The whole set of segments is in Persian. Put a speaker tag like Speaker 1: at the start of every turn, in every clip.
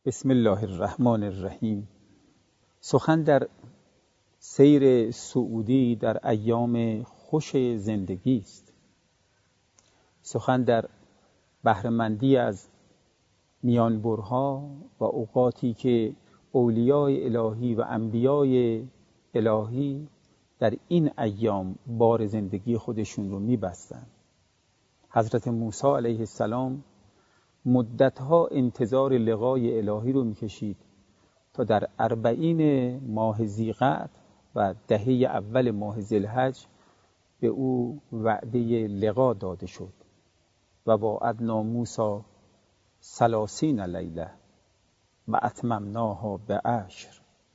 Speaker 1: بسم الله الرحمن الرحیم. سخن در سیر سعودی در ایام خوش زندگی است. سخن در بهره‌مندی از میانبرها و اوقاتی که اولیای الهی و انبیای الهی در این ایام بار زندگی خودشون رو می‌بستند. حضرت موسی علیه السلام مدتها انتظار لقای الهی رو میکشید تا در 40 ماه ذی‌قعد و دهه اول ماه ذی‌الحج به او وعده لقا داده شد و وعدنا موسی 30 لیله و اتممناها ب10.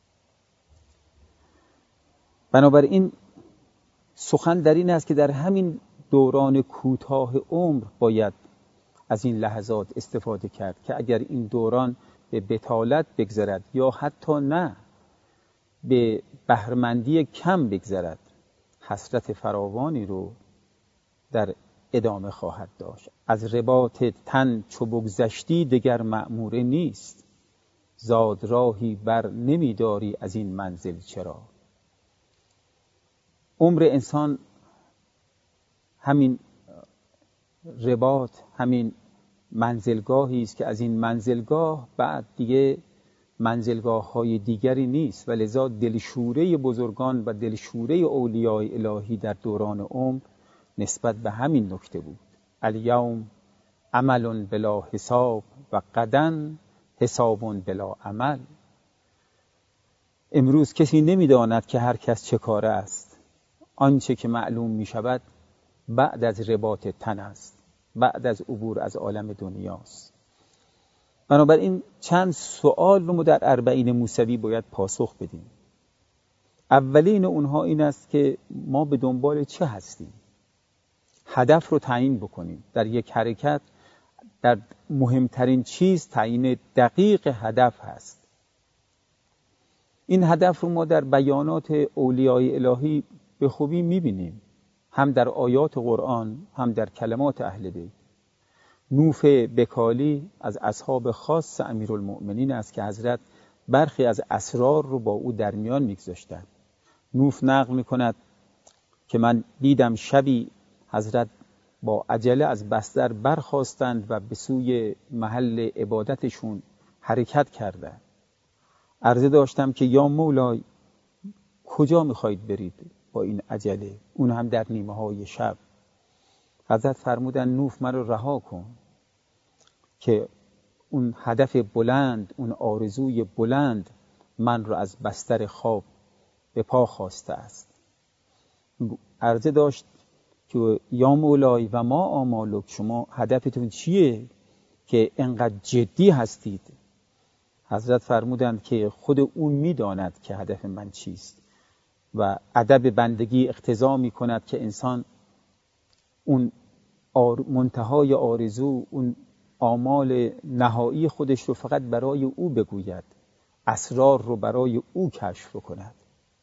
Speaker 1: بنابراین سخن در این است که در همین دوران کوتاه عمر باید از این لحظات استفاده کرد که اگر این دوران به بطالت بگذرد یا حتی نه به بهره‌مندی کم بگذرد، حسرت فراوانی رو در ادامه خواهد داشت. از رباط تن چو بگذشتی دگر مأموره نیست، زاد راهی بر نمیداری از این منزل چرا. عمر انسان همین رباط، همین منزلگاهی است که از این منزلگاه بعد دیگه منزلگاه های دیگری نیست و لذا دلشوره بزرگان و دلشوره اولیای الهی در دوران عمر نسبت به همین نکته بود. الیوم عمل بلا حساب و غدا حساب بلا عمل. امروز کسی نمیداند که هر کس چه کاره است. آنچه که معلوم می شود بعد از رباط تن است، بعد از عبور از عالم دنیاست. بنابراین چند سوال رو ما در 40 موسوی باید پاسخ بدیم. اولین اونها این است که ما به دنبال چه هستیم؟ هدف رو تعیین بکنیم. در یک حرکت در مهمترین چیز تعیین دقیق هدف هست. این هدف رو ما در بیانات اولیای الهی به خوبی می‌بینیم، هم در آیات قرآن هم در کلمات اهل بیت. نوف بکالی از اصحاب خاص امیرالمؤمنین است که حضرت برخی از اسرار رو با او در میان می‌گذاشتند. نوف نقل می‌کند که من دیدم شبی حضرت با عجله از بستر برخاستند و به سوی محل عبادتشون حرکت کردند. عرضه داشتم که یا مولای کجا می‌خواید برید با این عجله، اون هم در نیمه های شب؟ حضرت فرمودن نوف من رو رها کن که اون هدف بلند، اون آرزوی بلند من رو از بستر خواب به پا خواسته است. عرضه داشت که یا مولای و ما آمالک، شما هدفتون چیه که انقدر جدی هستید؟ حضرت فرمودند که خود اون میداند که هدف من چیست و ادب بندگی اقتضا می کند که انسان اون منتهای آرزو، اون آمال نهایی خودش رو فقط برای او بگوید، اسرار رو برای او کشف کند.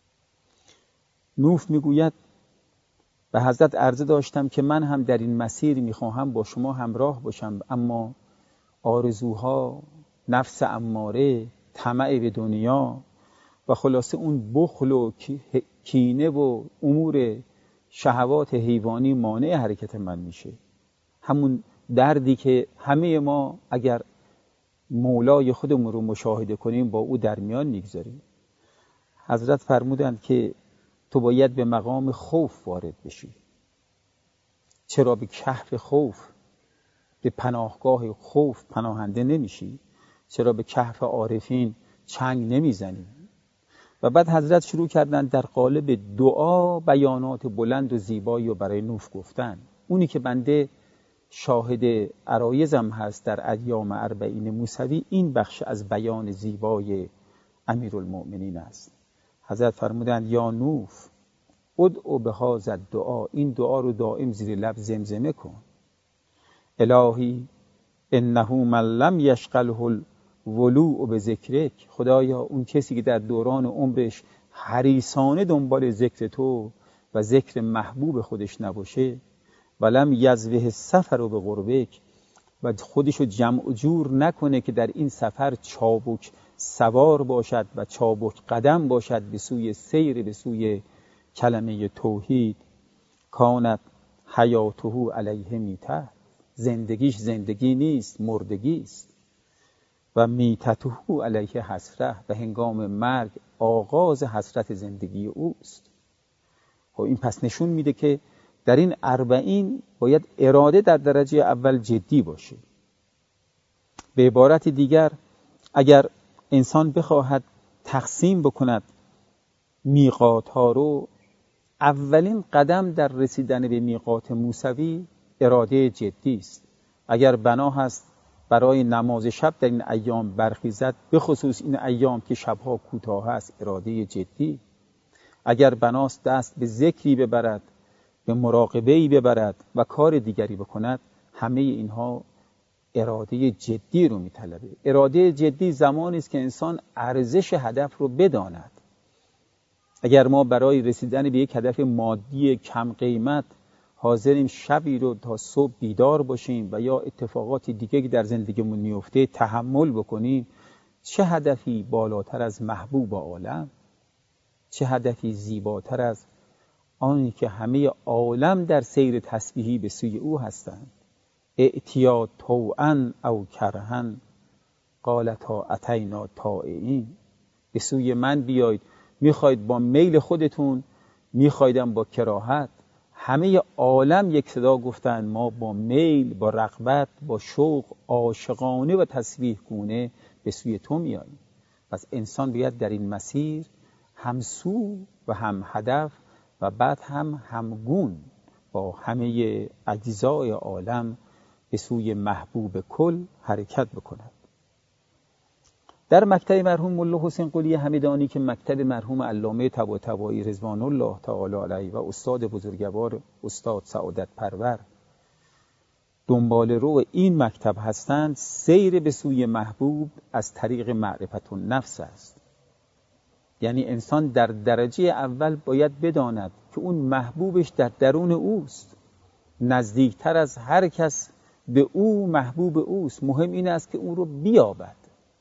Speaker 1: نوف میگوید به حضرت عرضه داشتم که من هم در این مسیر میخواهم با شما همراه باشم، اما آرزوها، نفس اماره، طمع به دنیا و خلاصه اون بخل و کینه و امور شهوات حیوانی مانع حرکت من میشه. همون دردی که همه ما اگر مولای خودمون رو مشاهده کنیم با او در میان میگذاریم. حضرت فرمودند که تو باید به مقام خوف وارد بشی. چرا به کهف خوف، به پناهگاه خوف پناهنده نمیشی؟ چرا به کهف عارفین چنگ نمیزنی؟ و بعد حضرت شروع کردن در قالب دعا بیانات بلند و زیبایی رو برای نوف گفتن. اونی که بنده شاهد عرایزم هست در ایام 40 موسوی، این بخش از بیان زیبای امیرالمؤمنین است. حضرت فرمودند یا نوف ادعو بهذا الدعا، این دعا رو دائم زیر لب زمزمه کن. الهی انه من لم یشغله الولوع بذکرک، خدایا اون کسی که در دوران عمرش حریصانه دنبال ذکر تو و ذکر محبوب خودش نباشه، ولم یزوه السفر به قربک، و خودشو جمع جور نکنه که در این سفر چابک سوار باشد و چابک قدم باشد به سوی سیر، به سوی کلمه توحید. کانت حیاته علیه میته، زندگیش زندگی نیست، مردگی است. و میتته علیه حسره، و هنگام مرگ آغاز حسرت زندگی اوست. خب این پس نشون میده که در این 40 باید اراده در درجه اول جدی باشه. به عبارت دیگر اگر انسان بخواهد تقسیم بکند میقات ها رو، اولین قدم در رسیدن به میقات موسوی اراده جدی است. اگر بنا هست برای نماز شب در این ایام برخیزد، به خصوص این ایام که شبها کوتاه است، اراده جدی. اگر بناست دست به ذکری ببرد، به مراقبه‌ای ببرد و کار دیگری بکند، همه اینها اراده جدی رو میطلبه. اراده جدی زمانی است که انسان ارزش هدف رو بداند. اگر ما برای رسیدن به یک هدف مادی کم قیمت حاضریم شبی رو تا صبح بیدار باشیم و یا اتفاقات دیگه که در زندگیمون میفته تحمل بکنیم، چه هدفی بالاتر از محبوب عالم؟ چه هدفی زیباتر از آنی که همه عالم در سیر تسبیحی به سوی او هستند؟ اعتیا طوعا او کرها قالتا اتینا طائعین. به سوی من بیاید، میخواید با میل خودتون، میخوایدم با کراهت. همه عالم یک صدا گفتن ما با میل، با رغبت، با شوق عاشقانه و تسبیح گونه به سوی تو میاییم. پس انسان باید در این مسیر همسو و هم هدف و بعد هم همگون با همه اجزای عالم به سوی محبوب کل حرکت بکند. در مکتب مرحوم ملا حسین قلی همدانی که مکتب مرحوم علامه طباطبایی رضوان الله تعالی علیه و استاد بزرگوار استاد سعادت پرور دنبال رو این مکتب هستند، سیر به سوی محبوب از طریق معرفت النفس است. یعنی انسان در درجه اول باید بداند که اون محبوبش در درون اوست، نزدیکتر از هر کس به او محبوب اوست. مهم این است که او رو بیابد.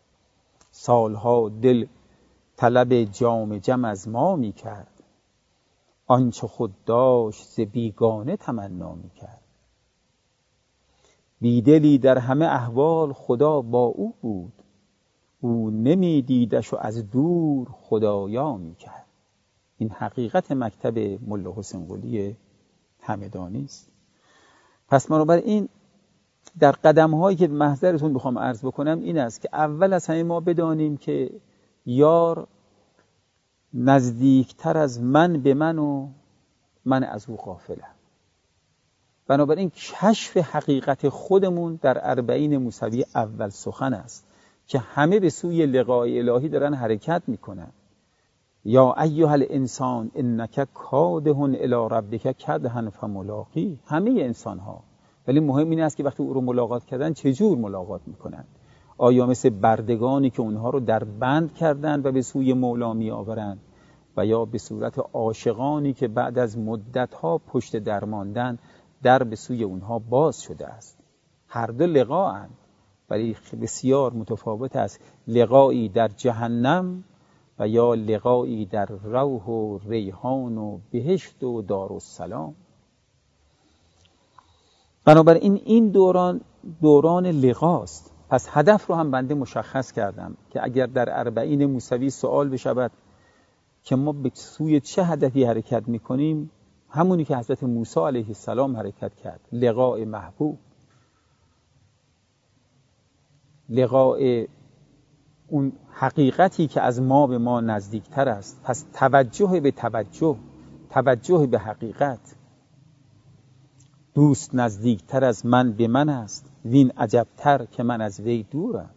Speaker 1: سالها دل طلب جام جم از ما می کرد، آنچه خود داشت ز بیگانه تمنا می کرد. بیدلی در همه احوال خدا با او بود، او نمی دیدش و از دور خدایا می کرد. این حقیقت مکتب ملا حسین قلی همدانی است. پس بنابراین در قدم هایی که محضرتون بخوام عرض بکنم این است که اول از همه ما بدانیم که یار نزدیکتر از من به من و من از او غافلم. بنابراین کشف حقیقت خودمون در 40 موسوی اول سخن است که همه به سوی لقای الهی دارن حرکت میکنن. یا ایها الانسان انک کادح الی ربک کدحا فملاقی. همه انسان ها، ولی مهم این است که وقتی او رو ملاقات کردن چجور ملاقات میکنن. آیا مثل بردگانی که اونها رو در بند کردن و به سوی مولا می آورند، و یا به صورت عاشقانی که بعد از مدتها پشت در ماندن در به سوی اونها باز شده است؟ هر دو لقاءند، ولی بسیار متفاوت است. لقایی در جهنم و یا لقایی در روح و ریحان و بهشت و دارالسلام. بنابراین این دوران لقاست. پس هدف رو هم بنده مشخص کردم که اگر در 40 موسوی سوال بشود که ما به سوی چه هدفی حرکت میکنیم، همونی که حضرت موسی علیه السلام حرکت کرد، لقاء محبوب، لقاء اون حقیقتی که از ما به ما نزدیکتر است. پس توجه به توجه به حقیقت. دوست نزدیکتر از من به من است، وین عجبتر که من از وی دورم.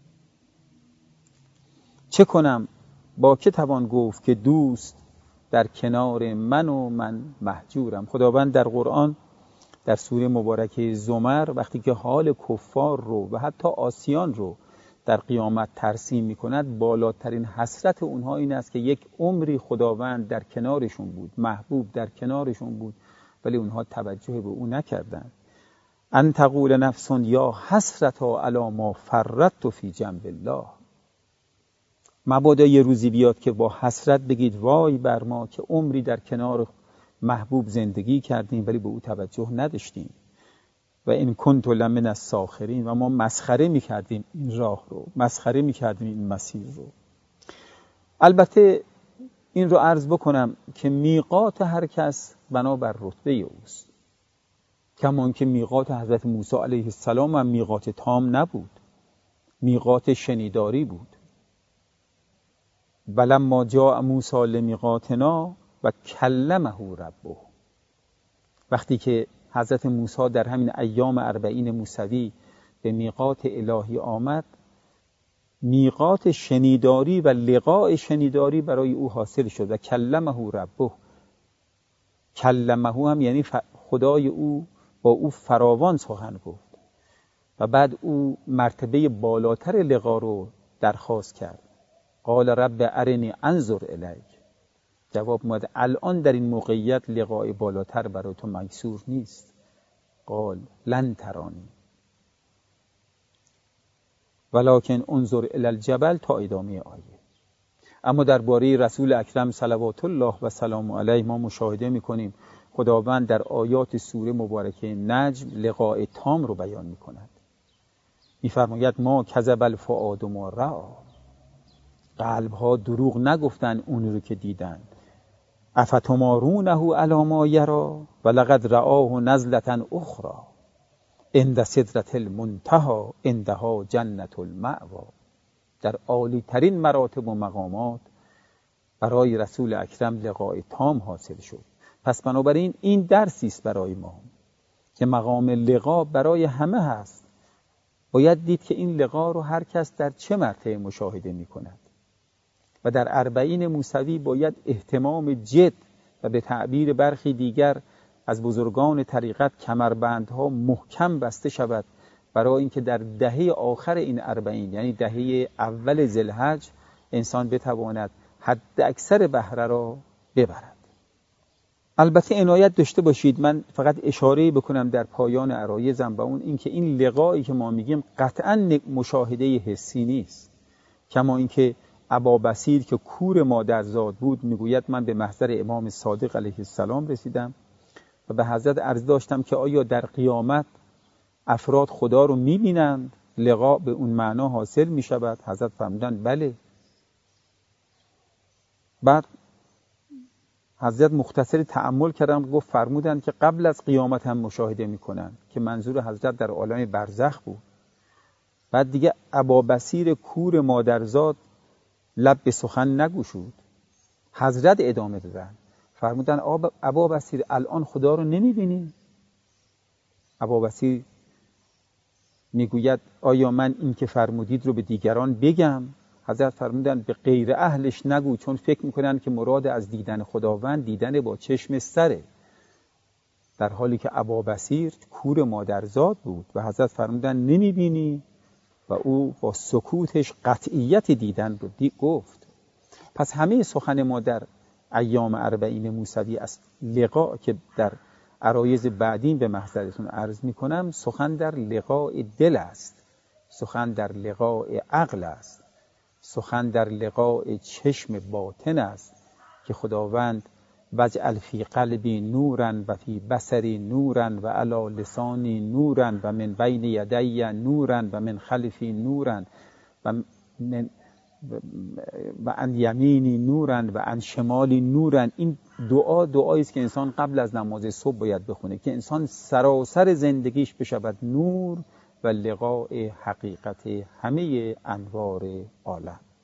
Speaker 1: چه کنم با که توان گفت که دوست در کنار من و من محجورم. خداوند در قرآن در سوره مبارکه زمر وقتی که حال کفار رو و حتی عاصیان رو در قیامت ترسیم می‌کند، بالاترین حسرت اونها این است که یک عمری خداوند در کنارشون بود، محبوب در کنارشون بود، ولی اونها توجه به او نکردند. ان تقول نفس یا حسرتا علی ما فرطت فی جنب الله. مبادا یه روزی بیاد که با حسرت بگید وای بر ما که عمری در کنار محبوب زندگی کردیم ولی به او توجه نداشتیم. و این کنت لمن الساخرین، و ما مسخره میکردیم این راه رو، مسخره میکردیم این مسیر رو. البته این رو عرض بکنم که میقات هر کس بنابر رتبه اوست. کمان که میقات حضرت موسی علیه السلام هم میقات تام نبود، میقات شنیداری بود. ولما جاء موسی لمیقاتنا و کلمه ربه. وقتی که حضرت موسی در همین ایام 40 موسوی به میقات الهی آمد، میقات شنیداری و لقاء شنیداری برای او حاصل شد. و کلمه ربه، کلمه هم یعنی خدای او با او فراوان سخن گفت و بعد او مرتبه بالاتر لقا رو درخواست کرد. قال رب ارنی انظر الیک. جواب اومد الان در این موقعیت لقای بالاتر برای تو میسور نیست. قال لن ترانی ولکن انظر الی الجبل، تا ادامه آیه. اما درباره رسول اکرم صلوات الله و سلام علیه ما مشاهده میکنیم خداوند در آیات سوره مبارکه نجم لقاء تام رو بیان میکند. میفرماید ما کذب الفؤاد ما رأی. قلب ها دروغ نگفتن اون رو که دیدن. افتمارونه علی ما یری ولقد رآه نزلة اخرى عند سدرة المنتهى عندها جنة المأوی. در عالی ترین مراتب و مقامات برای رسول اکرم لقاء تام حاصل شد. پس بنابراین این درسی است برای ما که مقام لقا برای همه هست. باید دید که این لقا رو هر کس در چه مرتبه مشاهده می کند. و در 40 موسوی باید اهتمام جد و به تعبیر برخی دیگر از بزرگان طریقت کمربندها محکم بسته شود برای اینکه در دهه آخر این 40 یعنی دهه اول ذوالحج انسان بتواند حد اکثر بهره را ببرد. البته عنایت داشته باشید، من فقط اشاره بکنم در پایان عرایزم و اون اینکه این لقایی که ما میگیم قطعا مشاهده حسی نیست. کما اینکه ابابصیر که کور مادرزاد بود میگوید من به محضر امام صادق علیه السلام رسیدم و به حضرت عرض داشتم که آیا در قیامت افراد خدا رو میبینند، لقا به اون معنا حاصل میشود؟ حضرت فرمودند بله. بعد حضرت مختصر تأمل کردم، گفت فرمودند که قبل از قیامت هم مشاهده میکنند، که منظور حضرت در عالم برزخ بود. بعد دیگه ابابصیر کور مادرزاد لب به سخن نگشود. حضرت ادامه دادن فرمودن ابابصیر الان خدا رو نمیبینی؟ ابابصیر میگوید آیا من این که فرمودید رو به دیگران بگم؟ حضرت فرمودن به غیر اهلش نگو، چون فکر میکنن که مراد از دیدن خداوند دیدن با چشم سره، در حالی که ابابصیر کور مادرزاد بود و حضرت فرمودن نمیبینی؟ و او با سکوتش قطعیت دیدن رو گفت. پس همه سخن ما در ایام 40 موسوی از لقا که در عرایض بعدین به محضرتون عرض میکنم، سخن در لقاء دل است، سخن در لقاء عقل است، سخن در لقاء چشم باطن است که خداوند وجعل فی قلبی نورا و فی بصری نورا و علی لسانی نورا و من بین یدی نورا و من خلفی نورا و عن یمینی نورا و عن شمالی نورا. این دعایی است که انسان قبل از نماز صبح باید بخونه که انسان سراسر زندگیش بشود نور و لقاء حقیقت همه انوار عالم.